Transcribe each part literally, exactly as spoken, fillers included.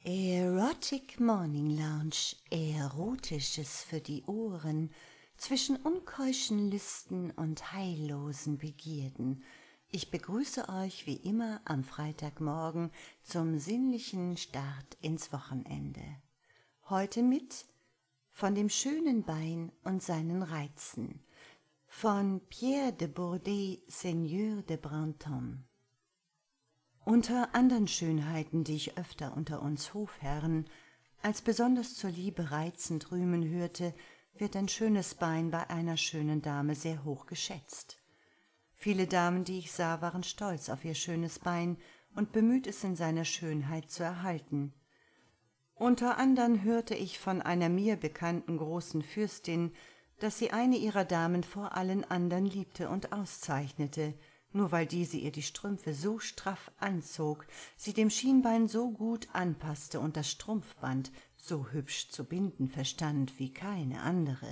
Erotic Morning Lounge, Erotisches für die Ohren, zwischen unkeuschen Lüsten und heillosen Begierden. Ich begrüße euch wie immer am Freitagmorgen zum sinnlichen Start ins Wochenende. Heute mit Von dem schönen Bein und seinen Reizen von Pierre de Bourdet, Seigneur de Brantôme. Unter andern Schönheiten, die ich öfter unter uns Hofherren als besonders zur Liebe reizend rühmen hörte, wird ein schönes Bein bei einer schönen Dame sehr hoch geschätzt. Viele Damen, die ich sah, waren stolz auf ihr schönes Bein und bemüht, es in seiner Schönheit zu erhalten. Unter andern hörte ich von einer mir bekannten großen Fürstin, dass sie eine ihrer Damen vor allen andern liebte und auszeichnete, nur weil diese ihr die Strümpfe so straff anzog, sie dem Schienbein so gut anpaßte und das Strumpfband so hübsch zu binden verstand wie keine andere.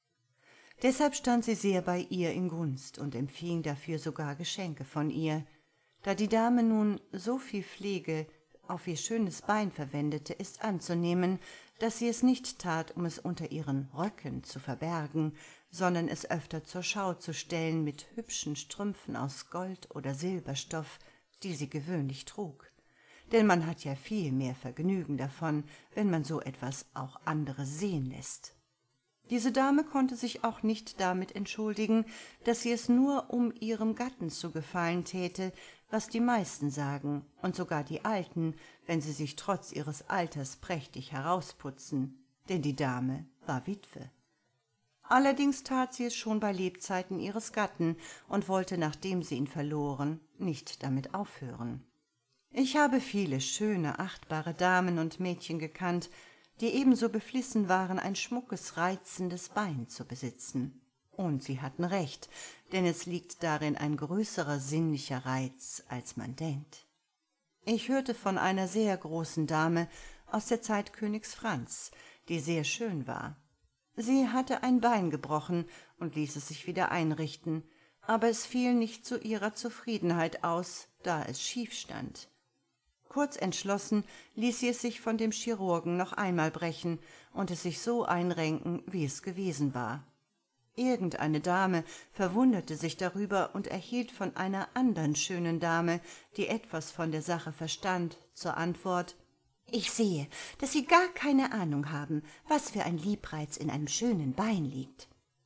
Deshalb stand sie sehr bei ihr in Gunst und empfing dafür sogar Geschenke von ihr. Da die Dame nun so viel Pflege auf ihr schönes Bein verwendete, ist anzunehmen, dass sie es nicht tat, um es unter ihren Röcken zu verbergen, sondern es öfter zur Schau zu stellen mit hübschen Strümpfen aus Gold oder Silberstoff, die sie gewöhnlich trug. Denn man hat ja viel mehr Vergnügen davon, wenn man so etwas auch andere sehen lässt. Diese Dame konnte sich auch nicht damit entschuldigen, dass sie es nur um ihrem Gatten zu gefallen täte, was die meisten sagen, und sogar die Alten, wenn sie sich trotz ihres Alters prächtig herausputzen, denn die Dame war Witwe. Allerdings tat sie es schon bei Lebzeiten ihres Gatten und wollte, nachdem sie ihn verloren, nicht damit aufhören. Ich habe viele schöne, achtbare Damen und Mädchen gekannt, die ebenso beflissen waren, ein schmuckes, reizendes Bein zu besitzen. Und sie hatten recht, denn es liegt darin ein größerer sinnlicher Reiz, als man denkt. Ich hörte von einer sehr großen Dame aus der Zeit Königs Franz, die sehr schön war. Sie hatte ein Bein gebrochen und ließ es sich wieder einrichten, aber es fiel nicht zu ihrer Zufriedenheit aus, da es schief stand. Kurz entschlossen ließ sie es sich von dem Chirurgen noch einmal brechen und es sich so einrenken, wie es gewesen war. Irgendeine Dame verwunderte sich darüber und erhielt von einer andern schönen Dame, die etwas von der Sache verstand, zur Antwort: »Ich sehe, dass Sie gar keine Ahnung haben, was für ein Liebreiz in einem schönen Bein liegt.«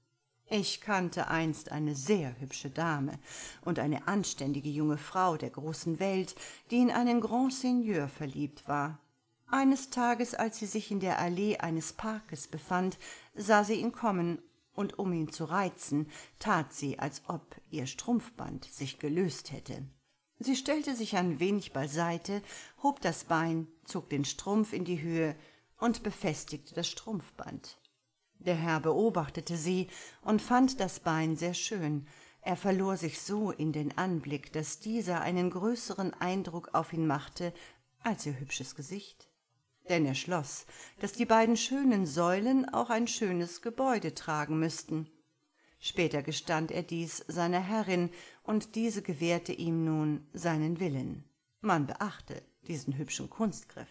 Ich kannte einst eine sehr hübsche Dame und eine anständige junge Frau der großen Welt, die in einen Grand Seigneur verliebt war. Eines Tages, als sie sich in der Allee eines Parkes befand, sah sie ihn kommen, und um ihn zu reizen, tat sie, als ob ihr Strumpfband sich gelöst hätte. Sie stellte sich ein wenig beiseite, hob das Bein, zog den Strumpf in die Höhe und befestigte das Strumpfband. Der Herr beobachtete sie und fand das Bein sehr schön. Er verlor sich so in den Anblick, dass dieser einen größeren Eindruck auf ihn machte als ihr hübsches Gesicht. Denn er schloss, dass die beiden schönen Säulen auch ein schönes Gebäude tragen müssten. Später gestand er dies seiner Herrin, und diese gewährte ihm nun seinen Willen. Man beachte diesen hübschen Kunstgriff.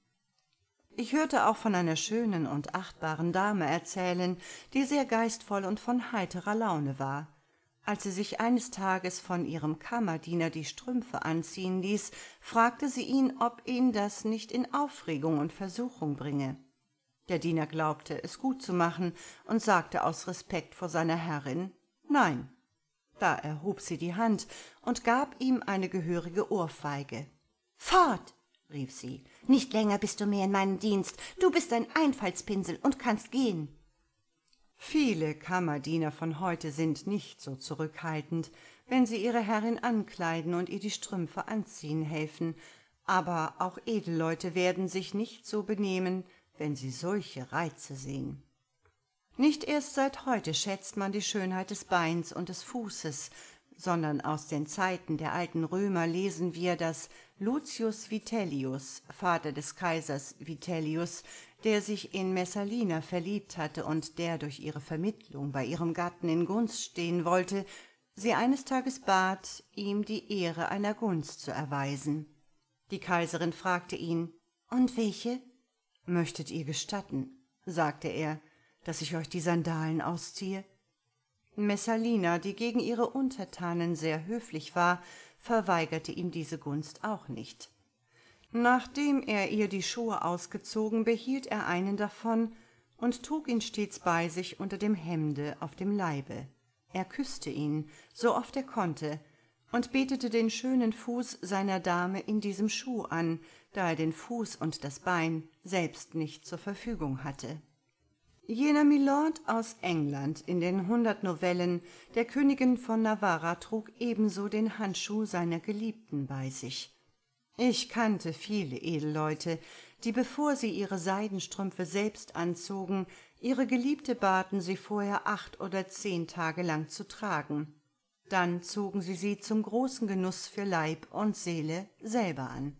Ich hörte auch von einer schönen und achtbaren Dame erzählen, die sehr geistvoll und von heiterer Laune war. Als sie sich eines Tages von ihrem Kammerdiener die Strümpfe anziehen ließ, fragte sie ihn, ob ihn das nicht in Aufregung und Versuchung bringe. Der Diener glaubte, es gut zu machen, und sagte aus Respekt vor seiner Herrin »Nein«. Da erhob sie die Hand und gab ihm eine gehörige Ohrfeige. »Fort«, rief sie, »nicht länger bist du mehr in meinem Dienst, du bist ein Einfaltspinsel und kannst gehen.« Viele Kammerdiener von heute sind nicht so zurückhaltend, wenn sie ihre Herrin ankleiden und ihr die Strümpfe anziehen helfen, aber auch Edelleute werden sich nicht so benehmen, wenn sie solche Reize sehen. Nicht erst seit heute schätzt man die Schönheit des Beins und des Fußes, sondern aus den Zeiten der alten Römer lesen wir, dass Lucius Vitellius, Vater des Kaisers Vitellius, der sich in Messalina verliebt hatte und der durch ihre Vermittlung bei ihrem Gatten in Gunst stehen wollte, sie eines Tages bat, ihm die Ehre einer Gunst zu erweisen. Die Kaiserin fragte ihn: »Und welche?« »Möchtet ihr gestatten«, sagte er, »dass ich euch die Sandalen ausziehe?« Messalina, die gegen ihre Untertanen sehr höflich war, verweigerte ihm diese Gunst auch nicht. Nachdem er ihr die Schuhe ausgezogen, behielt er einen davon und trug ihn stets bei sich unter dem Hemde auf dem Leibe. Er küßte ihn, so oft er konnte, und betete den schönen Fuß seiner Dame in diesem Schuh an, da er den Fuß und das Bein selbst nicht zur Verfügung hatte. Jener Mylord aus England in den hundert Novellen der Königin von Navarra trug ebenso den Handschuh seiner Geliebten bei sich. Ich kannte viele Edelleute, die, bevor sie ihre Seidenstrümpfe selbst anzogen, ihre Geliebte baten, sie vorher acht oder zehn Tage lang zu tragen. Dann zogen sie sie zum großen Genuss für Leib und Seele selber an.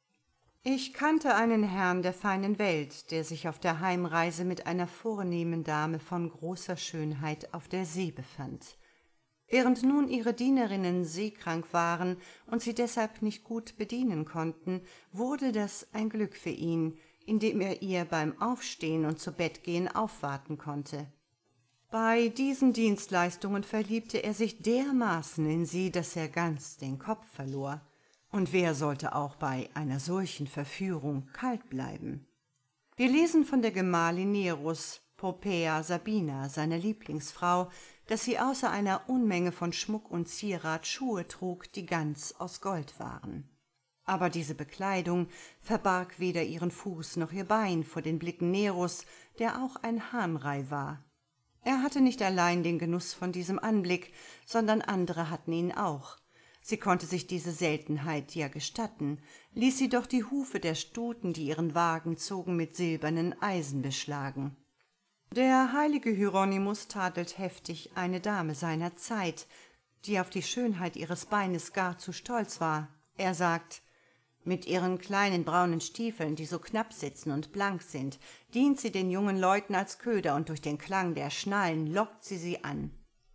Ich kannte einen Herrn der feinen Welt, der sich auf der Heimreise mit einer vornehmen Dame von großer Schönheit auf der See befand. Während nun ihre Dienerinnen seekrank waren und sie deshalb nicht gut bedienen konnten, wurde das ein Glück für ihn, indem er ihr beim Aufstehen und zu Bett gehen aufwarten konnte. Bei diesen Dienstleistungen verliebte er sich dermaßen in sie, dass er ganz den Kopf verlor. Und wer sollte auch bei einer solchen Verführung kalt bleiben? Wir lesen von der Gemahlin Neros, Poppaea Sabina, seiner Lieblingsfrau, dass sie außer einer Unmenge von Schmuck und Zierat Schuhe trug, die ganz aus Gold waren. Aber diese Bekleidung verbarg weder ihren Fuß noch ihr Bein vor den Blicken Neros, der auch ein Hahnrei war. Er hatte nicht allein den Genuss von diesem Anblick, sondern andere hatten ihn auch. Sie konnte sich diese Seltenheit ja gestatten, ließ sie doch die Hufe der Stuten, die ihren Wagen zogen, mit silbernen Eisen beschlagen. Der heilige Hieronymus tadelt heftig eine Dame seiner Zeit, die auf die Schönheit ihres Beines gar zu stolz war. Er sagt: »Mit ihren kleinen braunen Stiefeln, die so knapp sitzen und blank sind, dient sie den jungen Leuten als Köder, und durch den Klang der Schnallen lockt sie sie an.«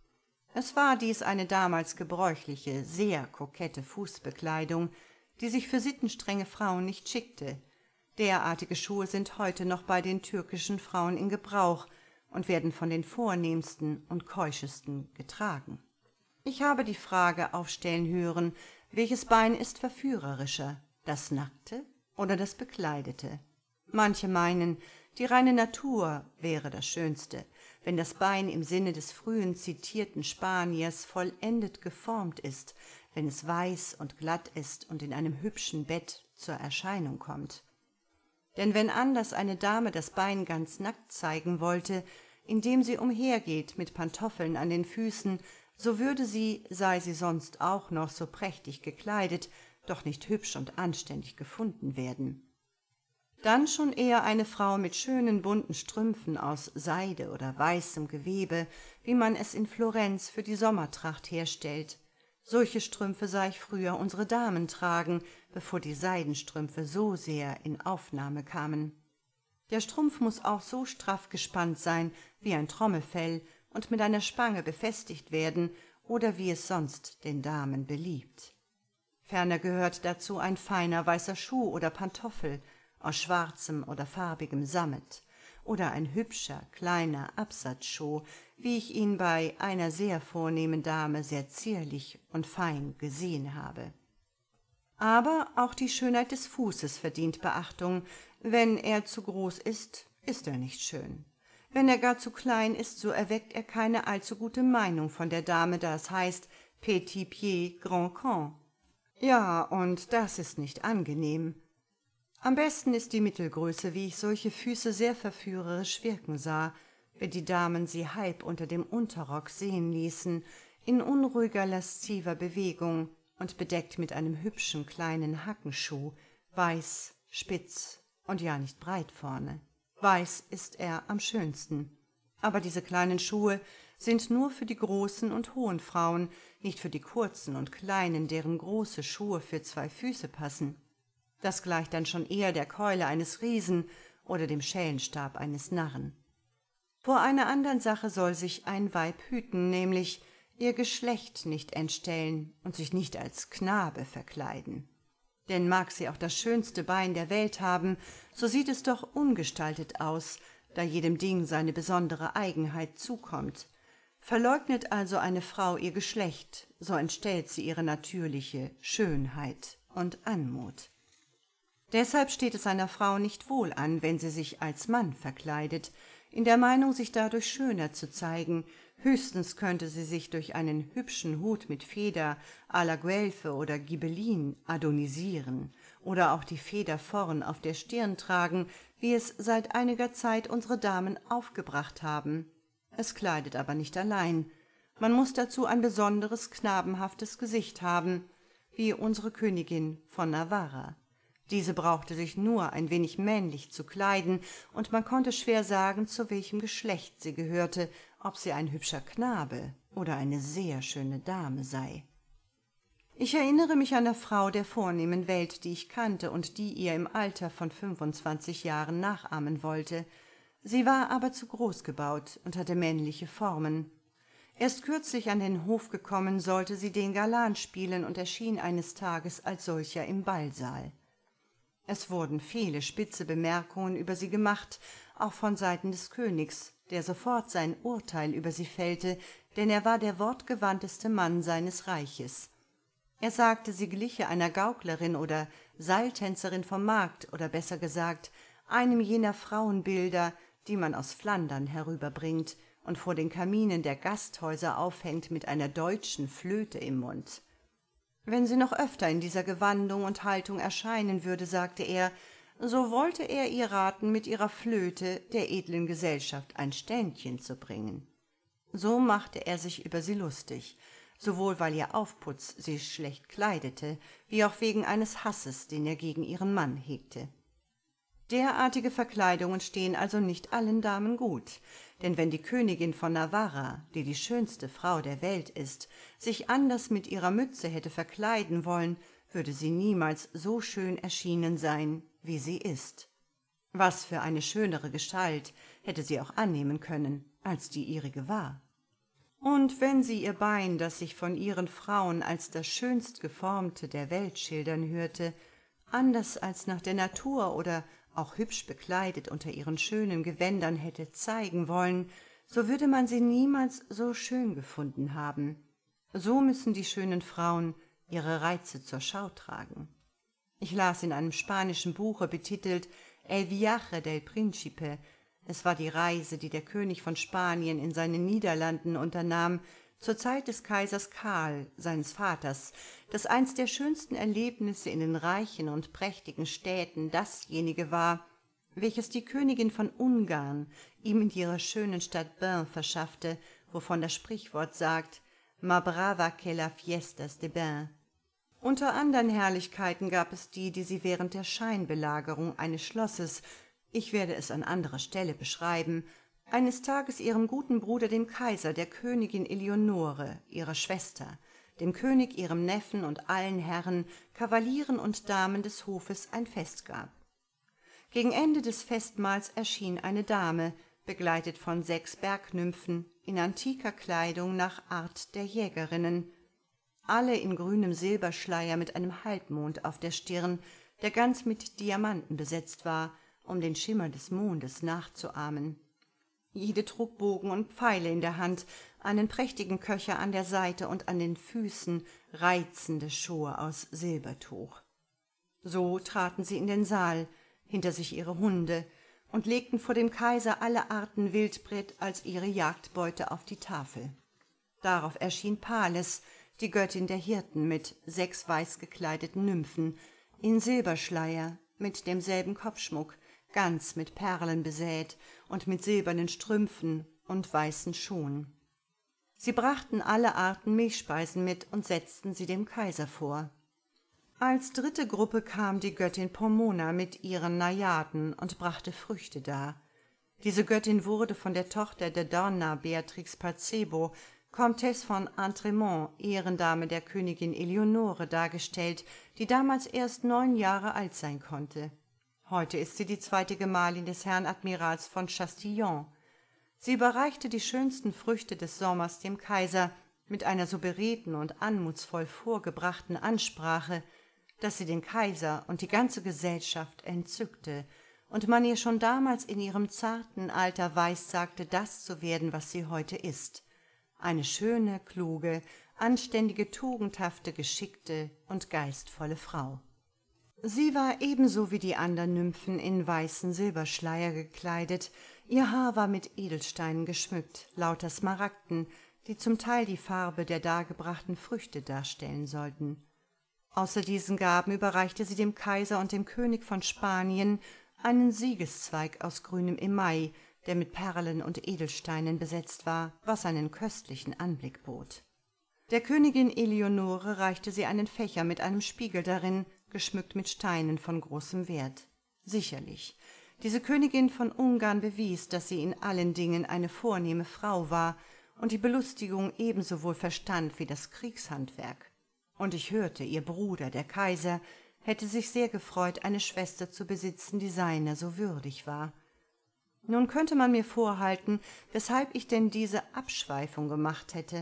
Es war dies eine damals gebräuchliche, sehr kokette Fußbekleidung, die sich für sittenstrenge Frauen nicht schickte. Derartige Schuhe sind heute noch bei den türkischen Frauen in Gebrauch und werden von den vornehmsten und keuschesten getragen. Ich habe die Frage aufstellen hören, welches Bein ist verführerischer, das nackte oder das bekleidete? Manche meinen, die reine Natur wäre das Schönste, wenn das Bein im Sinne des frühen zitierten Spaniers vollendet geformt ist, wenn es weiß und glatt ist und in einem hübschen Bett zur Erscheinung kommt. Denn wenn anders eine Dame das Bein ganz nackt zeigen wollte, indem sie umhergeht mit Pantoffeln an den Füßen, so würde sie, sei sie sonst auch noch so prächtig gekleidet, doch nicht hübsch und anständig gefunden werden. Dann schon eher eine Frau mit schönen bunten Strümpfen aus Seide oder weißem Gewebe, wie man es in Florenz für die Sommertracht herstellt. Solche Strümpfe sah ich früher unsere Damen tragen, bevor die Seidenstrümpfe so sehr in Aufnahme kamen. Der Strumpf muß auch so straff gespannt sein wie ein Trommelfell und mit einer Spange befestigt werden, oder wie es sonst den Damen beliebt. Ferner gehört dazu ein feiner weißer Schuh oder Pantoffel aus schwarzem oder farbigem Sammet, oder ein hübscher, kleiner Absatzschuh, wie ich ihn bei einer sehr vornehmen Dame sehr zierlich und fein gesehen habe. Aber auch die Schönheit des Fußes verdient Beachtung. Wenn er zu groß ist, ist er nicht schön. Wenn er gar zu klein ist, so erweckt er keine allzu gute Meinung von der Dame, da es heißt Petit Pied, Grand Camp. Ja, und das ist nicht angenehm. Am besten ist die Mittelgröße, wie ich solche Füße sehr verführerisch wirken sah, wenn die Damen sie halb unter dem Unterrock sehen ließen, in unruhiger, lasziver Bewegung und bedeckt mit einem hübschen kleinen Hackenschuh, weiß, spitz und ja nicht breit vorne. Weiß ist er am schönsten. Aber diese kleinen Schuhe sind nur für die großen und hohen Frauen, nicht für die kurzen und kleinen, deren große Schuhe für zwei Füße passen. Das gleicht dann schon eher der Keule eines Riesen oder dem Schellenstab eines Narren. Vor einer andern Sache soll sich ein Weib hüten, nämlich ihr Geschlecht nicht entstellen und sich nicht als Knabe verkleiden. Denn mag sie auch das schönste Bein der Welt haben, so sieht es doch ungestaltet aus, da jedem Ding seine besondere Eigenheit zukommt. Verleugnet also eine Frau ihr Geschlecht, so entstellt sie ihre natürliche Schönheit und Anmut. Deshalb steht es einer Frau nicht wohl an, wenn sie sich als Mann verkleidet, in der Meinung, sich dadurch schöner zu zeigen. Höchstens könnte sie sich durch einen hübschen Hut mit Feder à la Guelfe oder Ghibellin adonisieren oder auch die Feder vorn auf der Stirn tragen, wie es seit einiger Zeit unsere Damen aufgebracht haben. Es kleidet aber nicht allein. Man muß dazu ein besonderes, knabenhaftes Gesicht haben, wie unsere Königin von Navarra. Diese brauchte sich nur ein wenig männlich zu kleiden, und man konnte schwer sagen, zu welchem Geschlecht sie gehörte, ob sie ein hübscher Knabe oder eine sehr schöne Dame sei. Ich erinnere mich einer Frau der vornehmen Welt, die ich kannte und die ihr im Alter von fünfundzwanzig Jahren nachahmen wollte. Sie war aber zu groß gebaut und hatte männliche Formen. Erst kürzlich an den Hof gekommen, sollte sie den Galan spielen und erschien eines Tages als solcher im Ballsaal. Es wurden viele spitze Bemerkungen über sie gemacht, auch von Seiten des Königs, der sofort sein Urteil über sie fällte, denn er war der wortgewandteste Mann seines Reiches. Er sagte, sie gliche einer Gauklerin oder Seiltänzerin vom Markt, oder besser gesagt, einem jener Frauenbilder, die man aus Flandern herüberbringt und vor den Kaminen der Gasthäuser aufhängt mit einer deutschen Flöte im Mund. Wenn sie noch öfter in dieser Gewandung und Haltung erscheinen würde, sagte er, so wollte er ihr raten, mit ihrer Flöte der edlen Gesellschaft ein Ständchen zu bringen. So machte er sich über sie lustig, sowohl weil ihr Aufputz sie schlecht kleidete, wie auch wegen eines Hasses, den er gegen ihren Mann hegte. Derartige Verkleidungen stehen also nicht allen Damen gut, denn wenn die Königin von Navarra, die die schönste Frau der Welt ist, sich anders mit ihrer Mütze hätte verkleiden wollen, würde sie niemals so schön erschienen sein, wie sie ist. Was für eine schönere Gestalt hätte sie auch annehmen können, als die ihrige war. Und wenn sie ihr Bein, das sich von ihren Frauen als das schönst geformte der Welt schildern hörte, anders als nach der Natur oder auch hübsch bekleidet unter ihren schönen Gewändern hätte zeigen wollen, so würde man sie niemals so schön gefunden haben. So müssen die schönen Frauen ihre Reize zur Schau tragen. Ich las in einem spanischen Buche betitelt El viaje del Príncipe. Es war die Reise, die der König von Spanien in seinen Niederlanden unternahm, zur Zeit des Kaisers Karl, seines Vaters, das eins der schönsten Erlebnisse in den reichen und prächtigen Städten dasjenige war, welches die Königin von Ungarn ihm in ihrer schönen Stadt Bern verschaffte, wovon das Sprichwort sagt, «Ma brava que la fiestas de Bern». Unter andern Herrlichkeiten gab es die, die sie während der Scheinbelagerung eines Schlosses, ich werde es an anderer Stelle beschreiben, eines Tages ihrem guten Bruder, dem Kaiser, der Königin Eleonore, ihrer Schwester, dem König, ihrem Neffen und allen Herren, Kavalieren und Damen des Hofes ein Fest gab. Gegen Ende des Festmahls erschien eine Dame, begleitet von sechs Bergnymphen, in antiker Kleidung nach Art der Jägerinnen, alle in grünem Silberschleier mit einem Halbmond auf der Stirn, der ganz mit Diamanten besetzt war, um den Schimmer des Mondes nachzuahmen. Jede trug Bogen und Pfeile in der Hand, einen prächtigen Köcher an der Seite und an den Füßen reizende Schuhe aus Silbertuch. So traten sie in den Saal, hinter sich ihre Hunde, und legten vor dem Kaiser alle Arten Wildbret als ihre Jagdbeute auf die Tafel. Darauf erschien Pales, die Göttin der Hirten, mit sechs weiß gekleideten Nymphen, in Silberschleier, mit demselben Kopfschmuck, ganz mit Perlen besät und mit silbernen Strümpfen und weißen Schuhen. Sie brachten alle Arten Milchspeisen mit und setzten sie dem Kaiser vor. Als dritte Gruppe kam die Göttin Pomona mit ihren Najaden und brachte Früchte dar. Diese Göttin wurde von der Tochter der Donna Beatrix Placebo, Comtesse von Entremont, Ehrendame der Königin Eleonore, dargestellt, die damals erst neun Jahre alt sein konnte. Heute ist sie die zweite Gemahlin des Herrn Admirals von Chastillon. Sie überreichte die schönsten Früchte des Sommers dem Kaiser mit einer so beredten und anmutsvoll vorgebrachten Ansprache, dass sie den Kaiser und die ganze Gesellschaft entzückte und man ihr schon damals in ihrem zarten Alter weissagte, das zu werden, was sie heute ist: eine schöne, kluge, anständige, tugendhafte, geschickte und geistvolle Frau. Sie war ebenso wie die andern Nymphen in weißen Silberschleier gekleidet, ihr Haar war mit Edelsteinen geschmückt, lauter Smaragden, die zum Teil die Farbe der dargebrachten Früchte darstellen sollten. Außer diesen Gaben überreichte sie dem Kaiser und dem König von Spanien einen Siegeszweig aus grünem Email, der mit Perlen und Edelsteinen besetzt war, was einen köstlichen Anblick bot. Der Königin Eleonore reichte sie einen Fächer mit einem Spiegel darin, geschmückt mit Steinen von großem Wert. Sicherlich, diese Königin von Ungarn bewies, dass sie in allen Dingen eine vornehme Frau war und die Belustigung ebenso wohl verstand wie das Kriegshandwerk. Und ich hörte, ihr Bruder, der Kaiser, hätte sich sehr gefreut, eine Schwester zu besitzen, die seiner so würdig war. Nun könnte man mir vorhalten, weshalb ich denn diese Abschweifung gemacht hätte.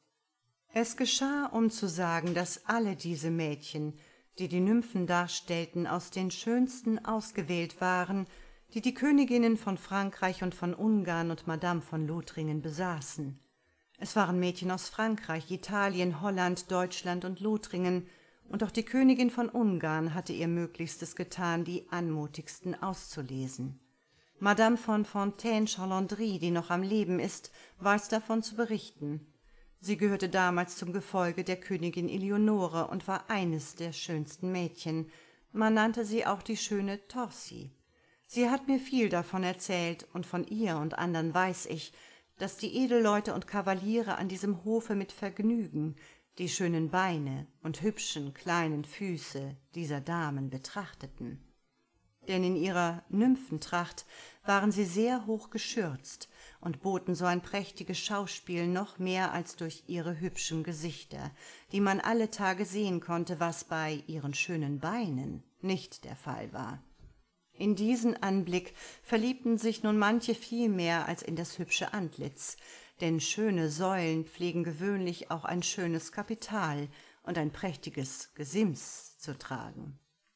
Es geschah, um zu sagen, dass alle diese Mädchen, die die Nymphen darstellten, aus den schönsten ausgewählt waren, die die Königinnen von Frankreich und von Ungarn und Madame von Lothringen besaßen. Es waren Mädchen aus Frankreich, Italien, Holland, Deutschland und Lothringen, und auch die Königin von Ungarn hatte ihr Möglichstes getan, die anmutigsten auszulesen. Madame von Fontaine-Chalandry, die noch am Leben ist, weiß davon zu berichten. Sie gehörte damals zum Gefolge der Königin Eleonore und war eines der schönsten Mädchen. Man nannte sie auch die schöne Torsi. Sie hat mir viel davon erzählt, und von ihr und andern weiß ich, dass die Edelleute und Kavaliere an diesem Hofe mit Vergnügen die schönen Beine und hübschen kleinen Füße dieser Damen betrachteten. Denn in ihrer Nymphentracht waren sie sehr hoch geschürzt und boten so ein prächtiges Schauspiel noch mehr als durch ihre hübschen Gesichter, die man alle Tage sehen konnte, was bei ihren schönen Beinen nicht der Fall war. In diesen Anblick verliebten sich nun manche viel mehr als in das hübsche Antlitz, denn schöne Säulen pflegen gewöhnlich auch ein schönes Kapital und ein prächtiges Gesims zu tragen.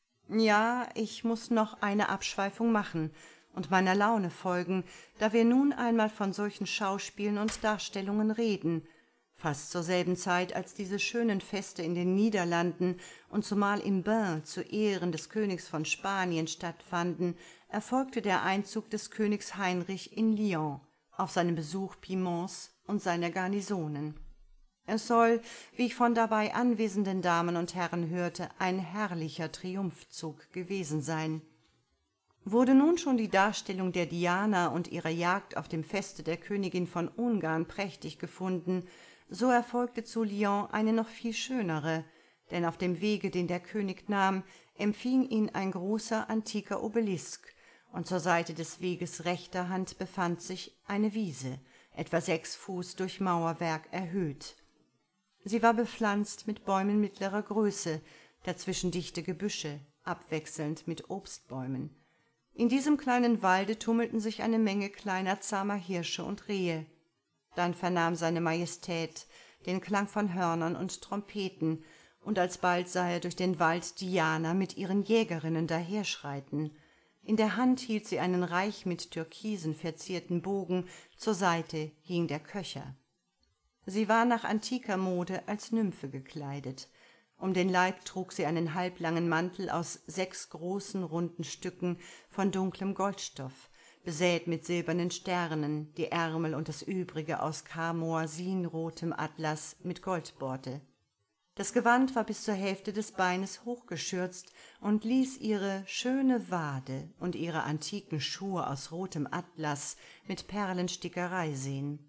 Ja, ich muß noch eine Abschweifung machen und meiner Laune folgen, da wir nun einmal von solchen Schauspielen und Darstellungen reden. Fast zur selben Zeit, als diese schönen Feste in den Niederlanden und zumal im Bain zu Ehren des Königs von Spanien stattfanden, erfolgte der Einzug des Königs Heinrich in Lyon auf seinen Besuch Piemonts und seiner Garnisonen. Es soll, wie ich von dabei anwesenden Damen und Herren hörte, ein herrlicher Triumphzug gewesen sein. Wurde nun schon die Darstellung der Diana und ihrer Jagd auf dem Feste der Königin von Ungarn prächtig gefunden, so erfolgte zu Lyon eine noch viel schönere, denn auf dem Wege, den der König nahm, empfing ihn ein großer antiker Obelisk, und zur Seite des Weges rechter Hand befand sich eine Wiese, etwa sechs Fuß durch Mauerwerk erhöht. Sie war bepflanzt mit Bäumen mittlerer Größe, dazwischen dichte Gebüsche, abwechselnd mit Obstbäumen. In diesem kleinen Walde tummelten sich eine Menge kleiner zahmer Hirsche und Rehe. Dann vernahm seine Majestät den Klang von Hörnern und Trompeten, und alsbald sah er durch den Wald Diana mit ihren Jägerinnen daherschreiten. In der Hand hielt sie einen reich mit Türkisen verzierten Bogen, zur Seite hing der Köcher. Sie war nach antiker Mode als Nymphe gekleidet. Um den Leib trug sie einen halblangen Mantel aus sechs großen, runden Stücken von dunklem Goldstoff, besät mit silbernen Sternen, die Ärmel und das Übrige aus karmoisinrotem Atlas mit Goldborte. Das Gewand war bis zur Hälfte des Beines hochgeschürzt und ließ ihre schöne Wade und ihre antiken Schuhe aus rotem Atlas mit Perlenstickerei sehen.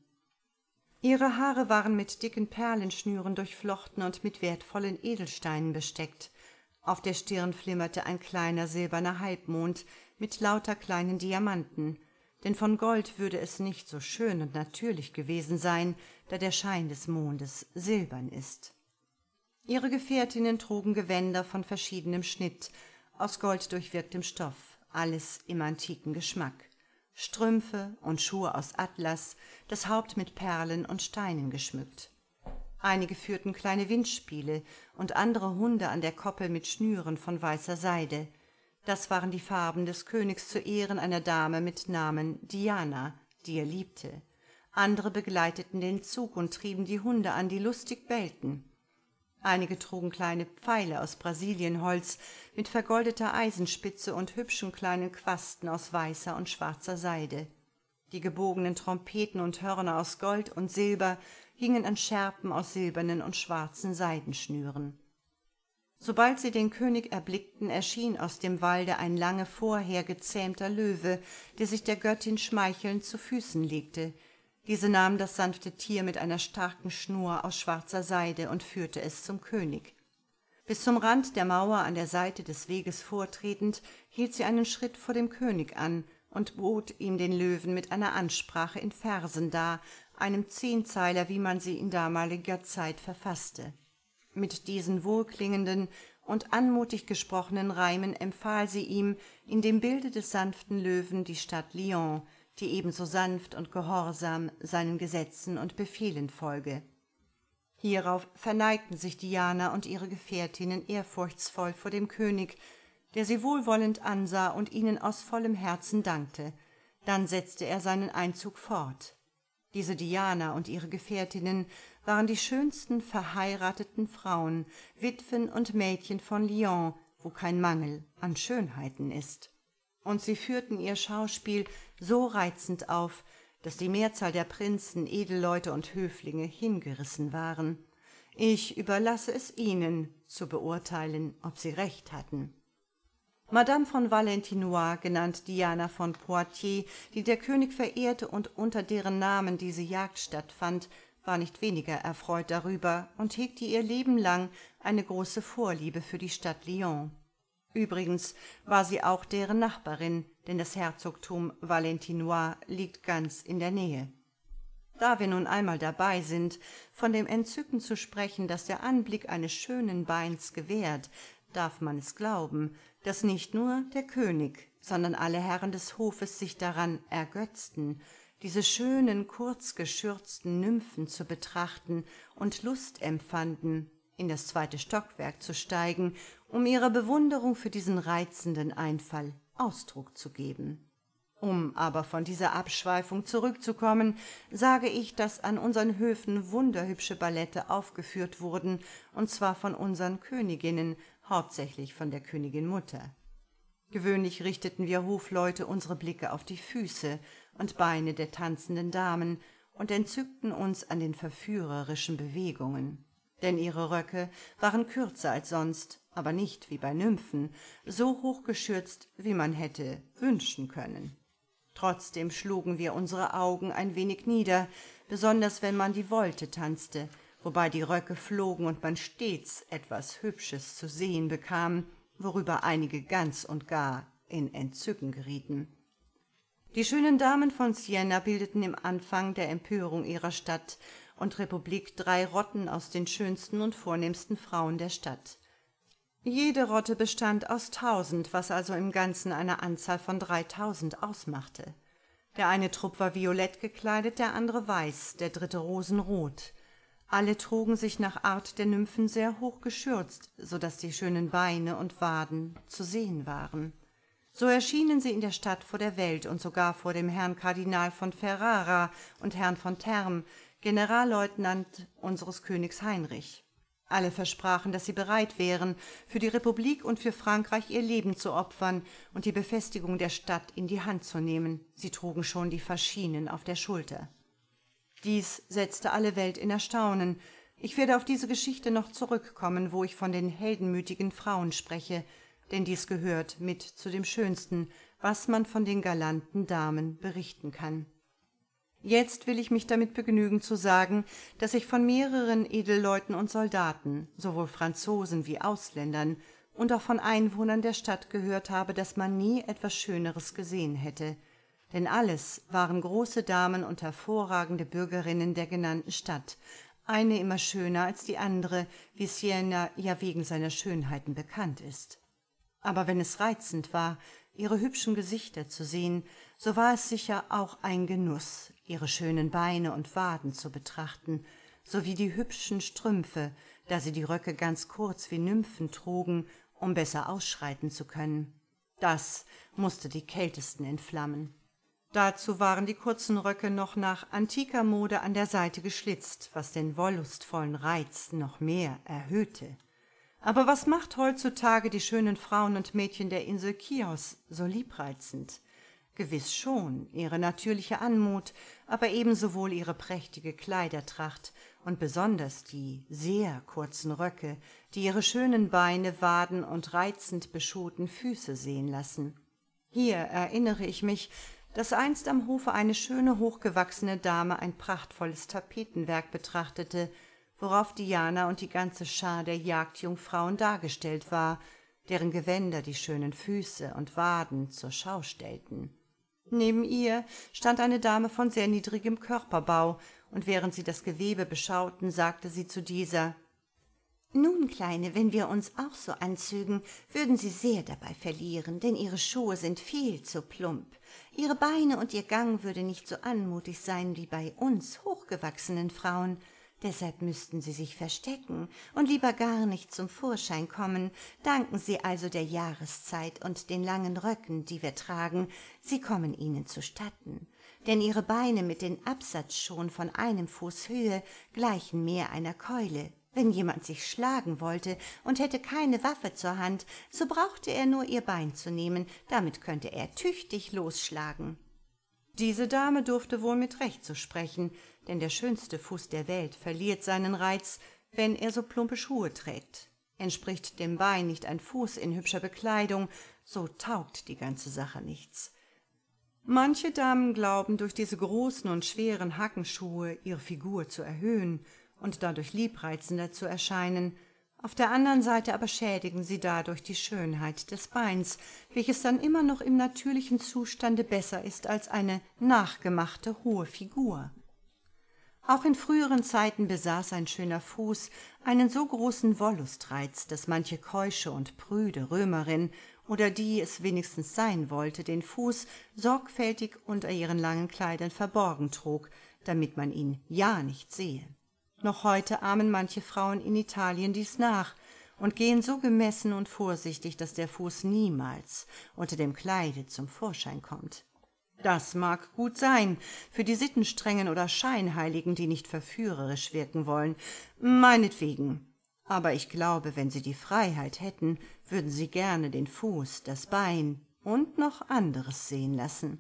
Ihre Haare waren mit dicken Perlenschnüren durchflochten und mit wertvollen Edelsteinen besteckt. Auf der Stirn flimmerte ein kleiner silberner Halbmond mit lauter kleinen Diamanten, denn von Gold würde es nicht so schön und natürlich gewesen sein, da der Schein des Mondes silbern ist. Ihre Gefährtinnen trugen Gewänder von verschiedenem Schnitt, aus golddurchwirktem Stoff, alles im antiken Geschmack, Strümpfe und Schuhe aus Atlas, das Haupt mit Perlen und Steinen geschmückt. Einige führten kleine Windspiele und andere Hunde an der Koppel mit Schnüren von weißer Seide. Das waren die Farben des Königs zu Ehren einer Dame mit Namen Diana, die er liebte. Andere begleiteten den Zug und trieben die Hunde an, die lustig bellten. Einige trugen kleine Pfeile aus Brasilienholz mit vergoldeter Eisenspitze und hübschen kleinen Quasten aus weißer und schwarzer Seide. Die gebogenen Trompeten und Hörner aus Gold und Silber hingen an Schärpen aus silbernen und schwarzen Seidenschnüren. Sobald sie den König erblickten, erschien aus dem Walde ein lange vorher gezähmter Löwe, der sich der Göttin schmeichelnd zu Füßen legte. Diese nahm das sanfte Tier mit einer starken Schnur aus schwarzer Seide und führte es zum König. Bis zum Rand der Mauer an der Seite des Weges vortretend, hielt sie einen Schritt vor dem König an und bot ihm den Löwen mit einer Ansprache in Versen dar, einem Zehnzeiler, wie man sie in damaliger Zeit verfasste. Mit diesen wohlklingenden und anmutig gesprochenen Reimen empfahl sie ihm in dem Bilde des sanften Löwen die Stadt Lyon, die ebenso sanft und gehorsam seinen Gesetzen und Befehlen folge. Hierauf verneigten sich Diana und ihre Gefährtinnen ehrfurchtsvoll vor dem König, der sie wohlwollend ansah und ihnen aus vollem Herzen dankte. Dann setzte er seinen Einzug fort. Diese Diana und ihre Gefährtinnen waren die schönsten verheirateten Frauen, Witwen und Mädchen von Lyon, wo kein Mangel an Schönheiten ist. Und sie führten ihr Schauspiel so reizend auf, dass die Mehrzahl der Prinzen, Edelleute und Höflinge hingerissen waren. Ich überlasse es ihnen, zu beurteilen, ob sie recht hatten. Madame von Valentinois, genannt Diana von Poitiers, die der König verehrte und unter deren Namen diese Jagd stattfand, war nicht weniger erfreut darüber und hegte ihr Leben lang eine große Vorliebe für die Stadt Lyon. Übrigens war sie auch deren Nachbarin, denn das Herzogtum Valentinois liegt ganz in der Nähe. Da wir nun einmal dabei sind, von dem Entzücken zu sprechen, das der Anblick eines schönen Beins gewährt, darf man es glauben, dass nicht nur der König, sondern alle Herren des Hofes sich daran ergötzten, diese schönen, kurz geschürzten Nymphen zu betrachten und Lust empfanden, in das zweite Stockwerk zu steigen, um ihrer Bewunderung für diesen reizenden Einfall Ausdruck zu geben. Um aber von dieser Abschweifung zurückzukommen, sage ich, dass an unseren Höfen wunderhübsche Ballette aufgeführt wurden, und zwar von unseren Königinnen, hauptsächlich von der Königin Mutter. Gewöhnlich richteten wir Hofleute unsere Blicke auf die Füße und Beine der tanzenden Damen und entzückten uns an den verführerischen Bewegungen. Denn ihre Röcke waren kürzer als sonst, aber nicht wie bei Nymphen, so hoch geschürzt, wie man hätte wünschen können. Trotzdem schlugen wir unsere Augen ein wenig nieder, besonders wenn man die Volte tanzte, wobei die Röcke flogen und man stets etwas Hübsches zu sehen bekam, worüber einige ganz und gar in Entzücken gerieten. Die schönen Damen von Siena bildeten im Anfang der Empörung ihrer Stadt und Republik drei Rotten aus den schönsten und vornehmsten Frauen der Stadt. Jede Rotte bestand aus tausend, was also im Ganzen eine Anzahl von dreitausend ausmachte. Der eine Trupp war violett gekleidet, der andere weiß, der dritte rosenrot. Alle trugen sich nach Art der Nymphen sehr hoch geschürzt, so daß die schönen Beine und Waden zu sehen waren. So erschienen sie in der Stadt vor der Welt und sogar vor dem Herrn Kardinal von Ferrara und Herrn von Termes, Generalleutnant unseres Königs Heinrich. Alle versprachen, dass sie bereit wären, für die Republik und für Frankreich ihr Leben zu opfern und die Befestigung der Stadt in die Hand zu nehmen. Sie trugen schon die Faschinen auf der Schulter. Dies setzte alle Welt in Erstaunen. Ich werde auf diese Geschichte noch zurückkommen, wo ich von den heldenmütigen Frauen spreche, denn dies gehört mit zu dem Schönsten, was man von den galanten Damen berichten kann. Jetzt will ich mich damit begnügen zu sagen, dass ich von mehreren Edelleuten und Soldaten, sowohl Franzosen wie Ausländern, und auch von Einwohnern der Stadt gehört habe, dass man nie etwas Schöneres gesehen hätte. Denn alles waren große Damen und hervorragende Bürgerinnen der genannten Stadt, eine immer schöner als die andere, wie Siena ja wegen seiner Schönheiten bekannt ist. Aber wenn es reizend war, ihre hübschen Gesichter zu sehen, so war es sicher auch ein Genuss, ihre schönen Beine und Waden zu betrachten, sowie die hübschen Strümpfe, da sie die Röcke ganz kurz wie Nymphen trugen, um besser ausschreiten zu können. Das mußte die Kältesten entflammen. Dazu waren die kurzen Röcke noch nach antiker Mode an der Seite geschlitzt, was den wollustvollen Reiz noch mehr erhöhte. Aber was macht heutzutage die schönen Frauen und Mädchen der Insel Chios so liebreizend? Gewiss schon ihre natürliche Anmut, aber ebensowohl ihre prächtige Kleidertracht und besonders die sehr kurzen Röcke, die ihre schönen Beine, Waden und reizend beschuhten Füße sehen lassen. Hier erinnere ich mich, dass einst am Hofe eine schöne, hochgewachsene Dame ein prachtvolles Tapetenwerk betrachtete, worauf Diana und die ganze Schar der Jagdjungfrauen dargestellt war, deren Gewänder die schönen Füße und Waden zur Schau stellten. Neben ihr stand eine Dame von sehr niedrigem Körperbau, und während sie das Gewebe beschauten, sagte sie zu dieser: »Nun, Kleine, wenn wir uns auch so anzügen, würden Sie sehr dabei verlieren, denn Ihre Schuhe sind viel zu plump. Ihre Beine und Ihr Gang würde nicht so anmutig sein wie bei uns hochgewachsenen Frauen. Deshalb müssten Sie sich verstecken und lieber gar nicht zum Vorschein kommen. Danken Sie also der Jahreszeit und den langen Röcken, die wir tragen. Sie kommen Ihnen zustatten. Denn Ihre Beine mit den Absatz schon von einem Fuß Höhe gleichen mehr einer Keule. Wenn jemand sich schlagen wollte und hätte keine Waffe zur Hand, so brauchte er nur Ihr Bein zu nehmen, damit könnte er tüchtig losschlagen.« Diese Dame durfte wohl mit Recht so sprechen, denn der schönste Fuß der Welt verliert seinen Reiz, wenn er so plumpe Schuhe trägt. Entspricht dem Bein nicht ein Fuß in hübscher Bekleidung, so taugt die ganze Sache nichts. Manche Damen glauben, durch diese großen und schweren Hackenschuhe ihre Figur zu erhöhen und dadurch liebreizender zu erscheinen. Auf der anderen Seite aber schädigen sie dadurch die Schönheit des Beins, welches dann immer noch im natürlichen Zustande besser ist als eine nachgemachte hohe Figur. Auch in früheren Zeiten besaß ein schöner Fuß einen so großen Wollustreiz, dass manche keusche und prüde Römerin oder die es wenigstens sein wollte, den Fuß sorgfältig unter ihren langen Kleidern verborgen trug, damit man ihn ja nicht sehe. Noch heute ahmen manche Frauen in Italien dies nach und gehen so gemessen und vorsichtig, dass der Fuß niemals unter dem Kleide zum Vorschein kommt. Das mag gut sein, für die Sittenstrengen oder Scheinheiligen, die nicht verführerisch wirken wollen, meinetwegen. Aber ich glaube, wenn sie die Freiheit hätten, würden sie gerne den Fuß, das Bein und noch anderes sehen lassen.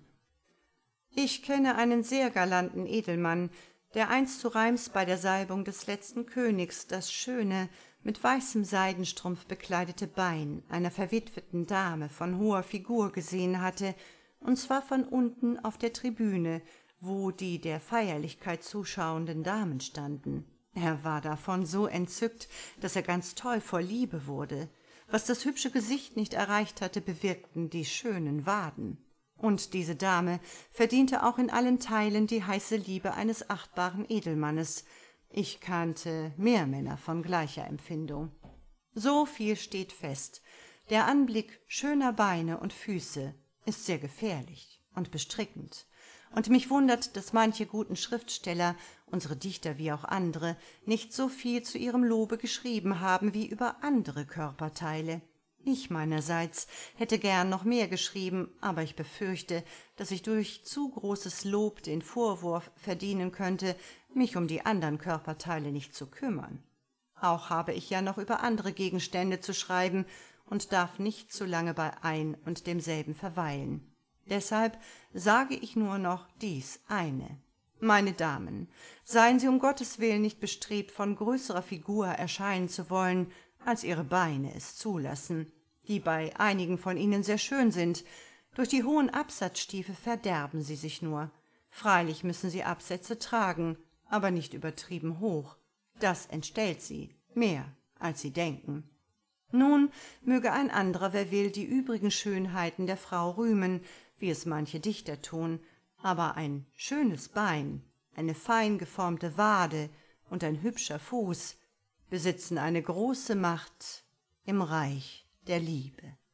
Ich kenne einen sehr galanten Edelmann, der einst zu Reims bei der Salbung des letzten Königs das schöne, mit weißem Seidenstrumpf bekleidete Bein einer verwitweten Dame von hoher Figur gesehen hatte, und zwar von unten auf der Tribüne, wo die der Feierlichkeit zuschauenden Damen standen. Er war davon so entzückt, dass er ganz toll vor Liebe wurde. Was das hübsche Gesicht nicht erreicht hatte, bewirkten die schönen Waden. Und diese Dame verdiente auch in allen Teilen die heiße Liebe eines achtbaren Edelmannes. Ich kannte mehr Männer von gleicher Empfindung. So viel steht fest: Der Anblick schöner Beine und Füße ist sehr gefährlich und bestrickend. Und mich wundert, dass manche guten Schriftsteller, unsere Dichter wie auch andere, nicht so viel zu ihrem Lobe geschrieben haben wie über andere Körperteile. Ich meinerseits hätte gern noch mehr geschrieben, aber ich befürchte, dass ich durch zu großes Lob den Vorwurf verdienen könnte, mich um die anderen Körperteile nicht zu kümmern. Auch habe ich ja noch über andere Gegenstände zu schreiben und darf nicht zu lange bei ein und demselben verweilen. Deshalb sage ich nur noch dies eine. Meine Damen, seien Sie um Gottes Willen nicht bestrebt, von größerer Figur erscheinen zu wollen, als Ihre Beine es zulassen, die bei einigen von Ihnen sehr schön sind. Durch die hohen Absatzstiefel verderben sie sich nur. Freilich müssen sie Absätze tragen, aber nicht übertrieben hoch. Das entstellt sie, mehr als Sie denken. Nun möge ein anderer, wer will, die übrigen Schönheiten der Frau rühmen, wie es manche Dichter tun, aber ein schönes Bein, eine fein geformte Wade und ein hübscher Fuß besitzen eine große Macht im Reich der Liebe.